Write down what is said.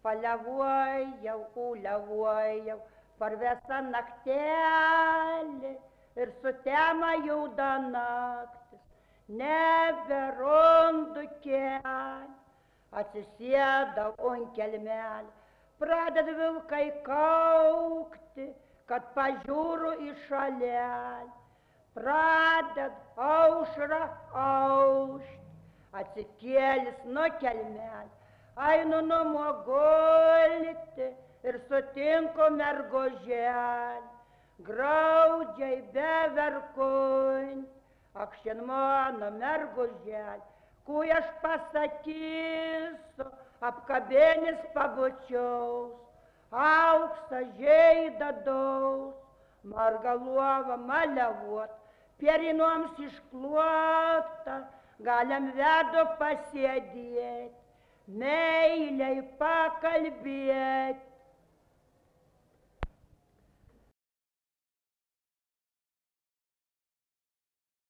Paliavojau, kuliavojau, parvesa naktelė ir sutema juda naktis. Neberandu kelio, atsisėdau ant kelmelio, pradeda vilkai kaukti, kad pažiūriu į šalelį. Pradeda aušra aušti, atsikėlis nuo kelmelio, einu namo gulti ir sutinku merguželį, graudžiai beverkuojant. Ak, šiandien mano merguželė, kui aš pasakysiu, apkabėnis pabučiaus, auksą žeidą daus, marga luova maliavot, pierinuoms iškluota, galim vedu pasėdėti, meiliai pakalbėti.